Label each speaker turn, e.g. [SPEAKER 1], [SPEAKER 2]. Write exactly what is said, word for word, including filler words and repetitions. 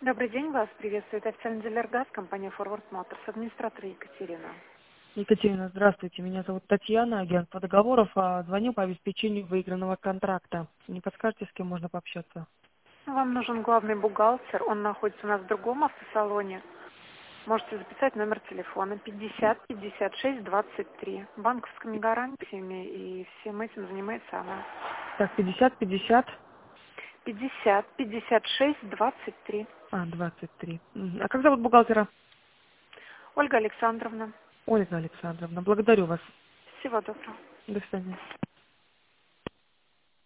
[SPEAKER 1] Добрый день, вас приветствует официальный дилер ГАЗ, компания Forward Motors, администратор Екатерина.
[SPEAKER 2] Екатерина, здравствуйте. Меня зовут Татьяна, агент по договоров. а Звоню по обеспечению выигранного контракта. Не подскажете, с кем можно пообщаться?
[SPEAKER 1] Вам нужен главный бухгалтер, он находится у нас в другом автосалоне. Можете записать номер телефона пятьдесят пятьдесят шесть двадцать три. Банковскими гарантиями и всем этим занимается она.
[SPEAKER 2] Так, пятьдесят пятьдесят,
[SPEAKER 1] пятьдесят пятьдесят шесть двадцать три.
[SPEAKER 2] а, двадцать три. Мгм. А как зовут бухгалтера?
[SPEAKER 1] Ольга Александровна,
[SPEAKER 2] Ольга Александровна. Благодарю вас.
[SPEAKER 1] всего доброго.
[SPEAKER 2] До свидания.